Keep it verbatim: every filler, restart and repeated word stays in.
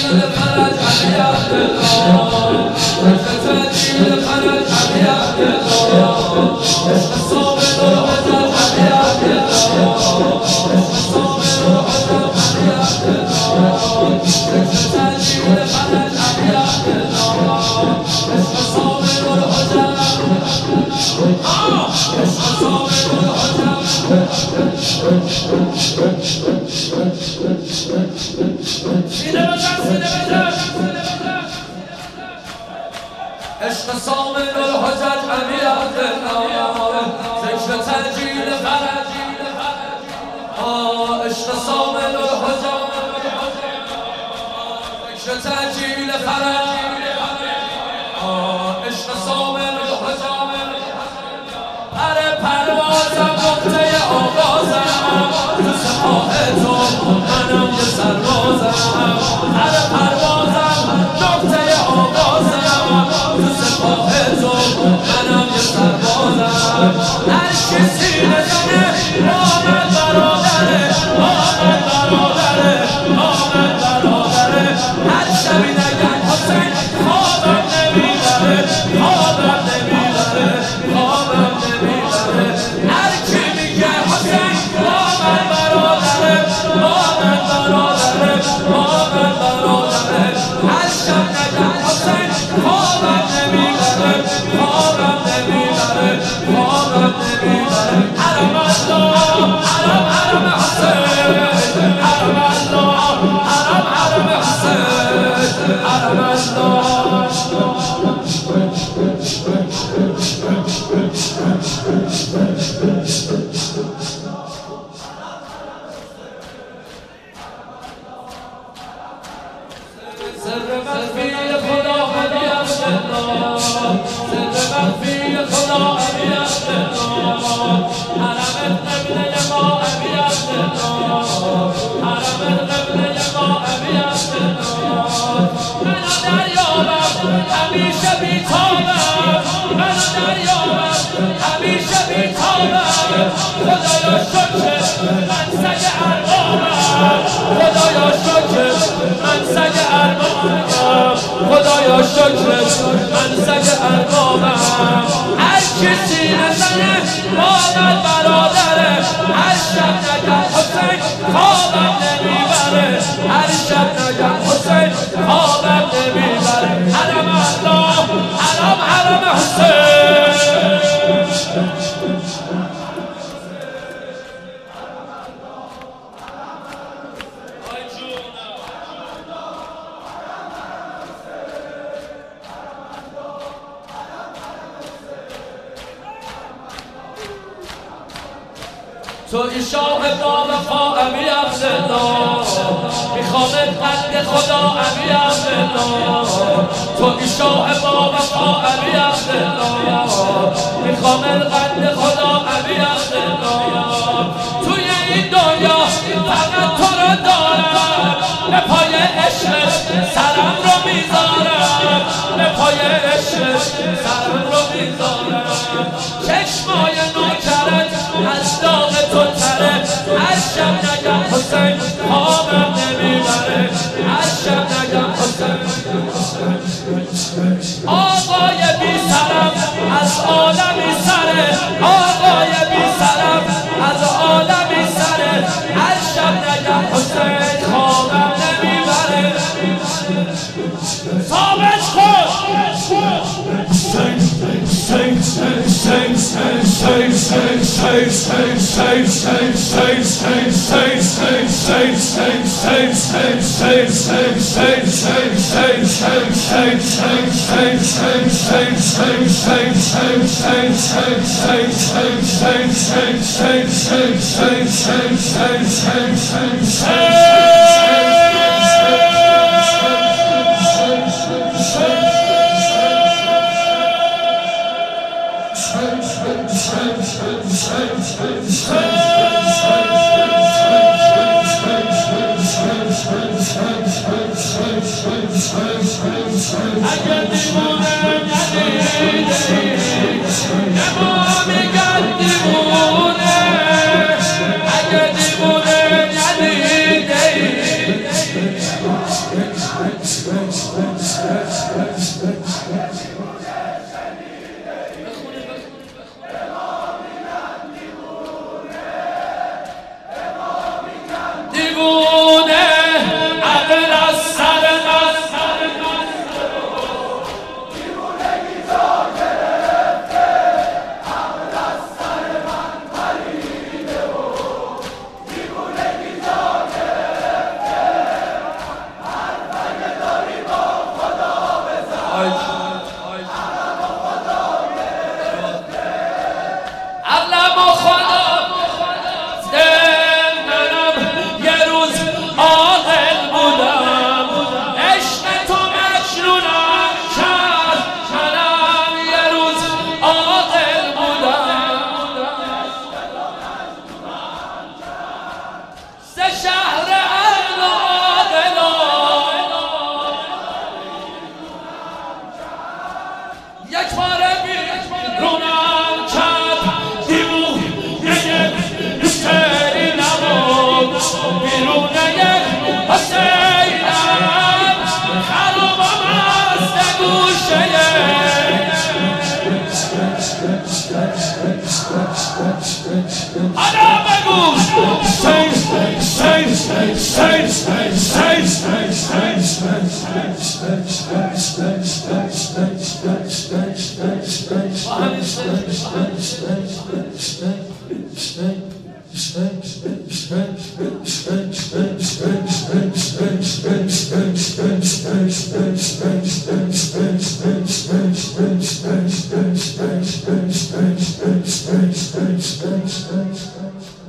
تأجيل فرج علي عبد الله عشق تأجيل فرج علي عبد الله عشق الصابر والحجر علي عبد الله عشق الصابر والحجر علي عبد الله عشق تأجيل فرج علي عبد الله عشق الصابر والحجر عشق الصابر والحجر عشق صامل الحجج أبي عبد الله ذكر تأجيل فرج عشق صامل الحجج ذكر تأجيل فرج عشق صامل الحجج هر پروازم نقطه آغازم تو سپاه تو منم یه سربازم هر پروازم نقطه آغازم تو سپاه تو منم یه سربازم هر کسی نزنه آمد برادره آمد برادره آمد برادره هر شبی نگن حسین خوابم نمیبره خوابم نمیبره خوابم نمیبره هر کی میگه حسین آمد برادره آمد برادره آمد برادره هر شب نگن حسین خوابم نمیبره خوابم نمیبره خوابم نمیبره حرم الله حرم حرم حسین حرم الله حرم حرم حسین حرم الله سر مخفی خدا علی عبدالله سر مخفی خدا علی عبدالله حرم قبله ما علی عبدالله حرم قبله ما علی عبدالله منو دریابم همیشه بیتابم منو دریابم همیشه بیتابم خدایا شکر من سگ اربابم خدایا شکر من سگ اربابم خدایا شکر من سگ اربابم هر کسی نزنه آمد برادره هر شب نگه حسین خوابم نمیبره هر شب نگه حسین خوابم نمیبره حرم الله حرم حرم حسین تو ای شاه با وفا ابی عبدالله میخوام قد خدا ابی عبدالله تو ای شاه با وفا ابی عبدالله میخوام قد خدا ابی عبدالله توی این دنیا فقط تو رو دارم به پای عشق سرم رو میذارم به پای عشق سرم رو میذارم چشمای نوکرت از داغ تو تره هر شب نگم حسین خوابم نمیبره هر شب نگم حسین آقای بی سرم از عالمی سره آقای بی سرم از عالمی سره هر شب نگم حسین خوابم نمیبره ثابت کن اگر دیوونه ندیدی نما میگن دیوونه اگر دیوونه ندیدی یک باره بیرونم کرد دیوونه حسینی نبود بیرونه حسینم خرابم است گوشه حالا بگو حسین حسین حسین حسین